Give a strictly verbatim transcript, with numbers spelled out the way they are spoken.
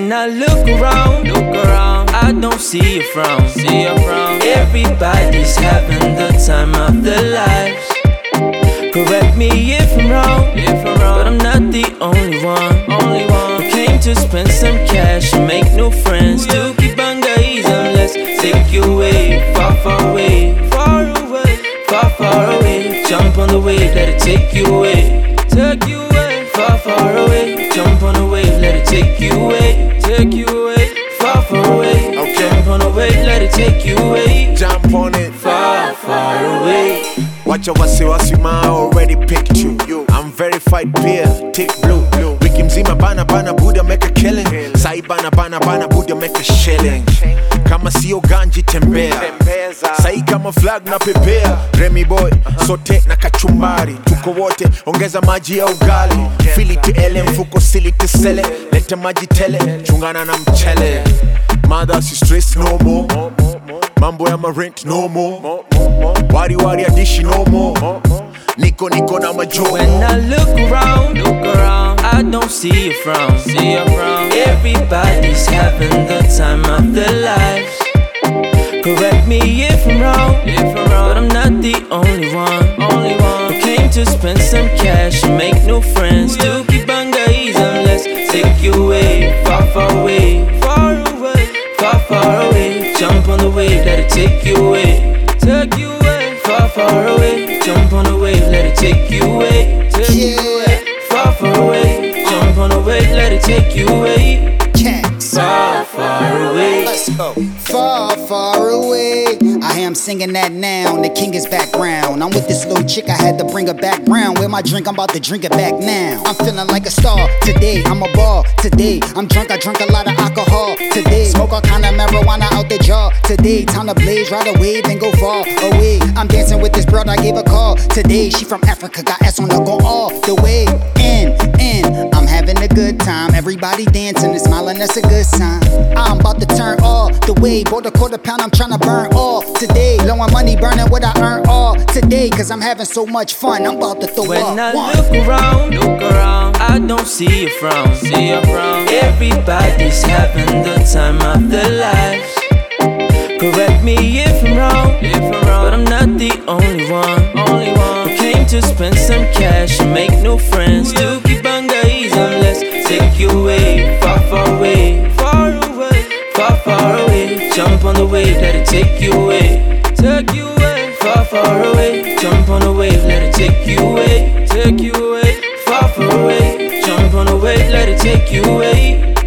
When I look around, look around, I don't see a frown, see a frown. Everybody's having the time of their lives. Correct me if I'm wrong, if I'm wrong, but I'm not the only one, only one who came to spend some cash and make new friends. To keep on guys and let's take you away, far, far away, far away, far, far away. Jump on the wave, let it take you away, take you away, far, far away. Jump on the wave, let it take you away, take you away, far, far away. Okay. Jump on the wave, let it take you away, jump on it, far, far away. Watch your wasiwasi, ma already picked you. I'm verified peer, tick blue. Wiki mzima bana bana Buddha make a killing. Sai bana bana bana Buddha make a shilling. Kama sio ganji tembea, sai kama flag na pepea. Remy boy, sote na kachumbari. Tuko wote, ongeza maji ya ugali. Fili tele, mfuko sili tisele. Leta maji tele, chungana na mchele. Mother si stress no more. Mambo ya ma rent no more. Wari wari adishi no more. Niko niko na majo. When I look around, look around, I don't see a frown, see a frown. Everybody's having the time of their lives. Correct me if I'm wrong, if I'm wrong, but I'm not the only one, only one who came to spend some cash and make new friends. To keep on guys and let's take you away, far, far away, far away, far, far away. Jump on the wave, let it take you away, take you away, far, far away. Jump on the wave, let it take you away, take you away, far, far away. Jump on the wave, let it take you away, far, far away. Let's go. Far, far away. I am singing that now. The king is background. I'm with this little chick, I had to bring her back round. Where my drink, I'm about to drink it back now. I'm feeling like a star today. I'm a ball today. I'm drunk, I drink a lot of alcohol today. Smoke all kind of marijuana out the jar today. Time to blaze, ride a wave and go far away. I'm dancing with this broad, I gave a call today. She from Africa, got ass on the go all the way in, in. I'm having a good time. Everybody dancing and smiling, that's a good sign. I'm about to turn all the way. Bought a quarter pound, I'm trying to burn all today. Low on money, burning what I earn all today. Cause I'm having so much fun, I'm about to throw when up. When I one. look around, look around, I don't see a frown, see a frown. Everybody's having the time of their lives. Correct me if I'm wrong, if I'm wrong, but I'm not the only one, only one who came to spend some cash and make new friends. To keep on guys and let's take you away, far, far away, far away, far, far away. Jump on the wave, let it take you away, take you away, far, far away. Jump on the wave, let it take you away, take you away, far, far away. Jump on the wave, let it take you away.